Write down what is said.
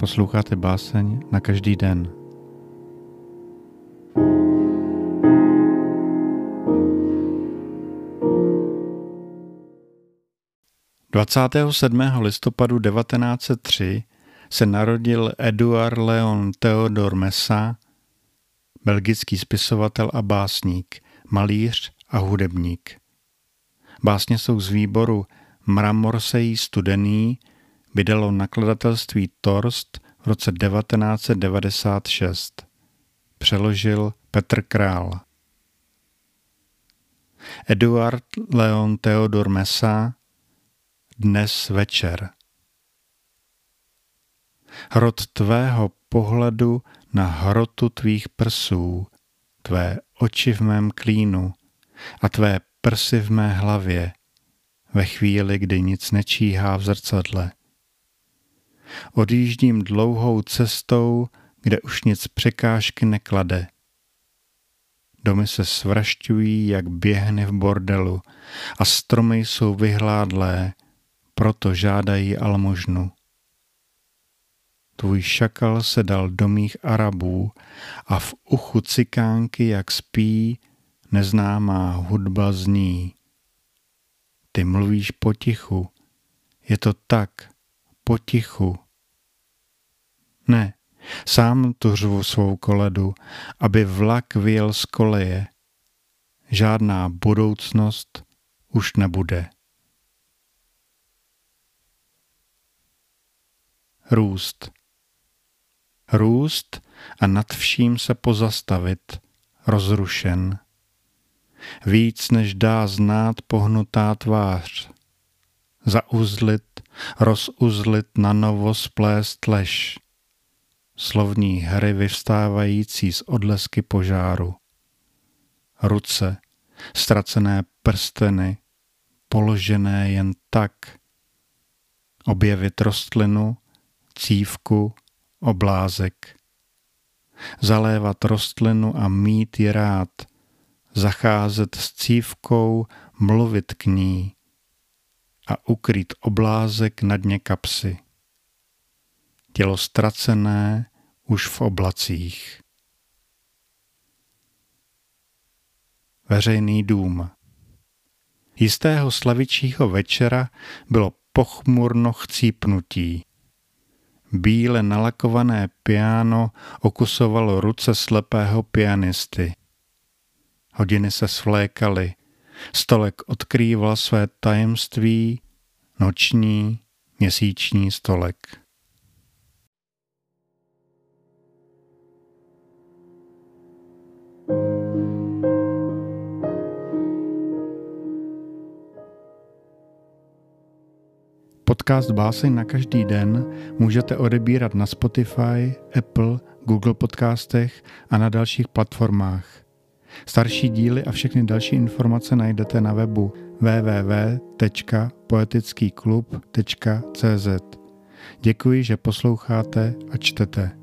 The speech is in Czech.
Posloucháte báseň na každý den. Dvacátého 7. listopadu 1903 se narodil Édouard Léon Théodore Messa, belgický spisovatel a básník, malíř a hudebník. Básně jsou z výboru Mramor se jí studený, vydalo nakladatelství Torst v roce 1996. Přeložil Petr Král. Édouard Léon Théodore Messa, Dnes večer. Hrot tvého pohledu na hrotu tvých prsů, tvé oči v mém klínu a tvé prsy v mé hlavě, ve chvíli, kdy nic nečíhá v zrcadle. Odjíždím dlouhou cestou, kde už nic překážky neklade. Domy se svrašťují jak běhny v bordelu a stromy jsou vyhládlé, proto žádají almužnu. Tvůj šakal se dal do mých Arabů a v uchu cikánky, jak spí, neznámá hudba zní. Ty mluvíš potichu, je to tak, potichu. Ne, sám tu řvu svou koledu, aby vlak vyjel z koleje. Žádná budoucnost už nebude. Růst. Růst a nad vším se pozastavit, rozrušen. Víc než dá znát pohnutá tvář. Zauzlit, rozuzlit, na novo splést lež. Slovní hry vyvstávající z odlesky požáru. Ruce, ztracené prsteny, položené jen tak. Objevit rostlinu, cívku, oblázek. Zalévat rostlinu a mít ji rád. Zacházet s cívkou, mluvit k ní a ukrýt oblázek na dně kapsy. Tělo ztracené už v oblacích. Veřejný dům. Jistého slavičího večera bylo pochmurno chcípnutí. Bíle nalakované piano okusovalo ruce slepého pianisty. Hodiny se svlékaly, stolek odkrýval své tajemství, noční, měsíční stolek. Podcast Báseň na každý den můžete odebírat na Spotify, Apple, Google podcastech a na dalších platformách. Starší díly a všechny další informace najdete na webu www.poetickýklub.cz. Děkuji, že posloucháte a čtete.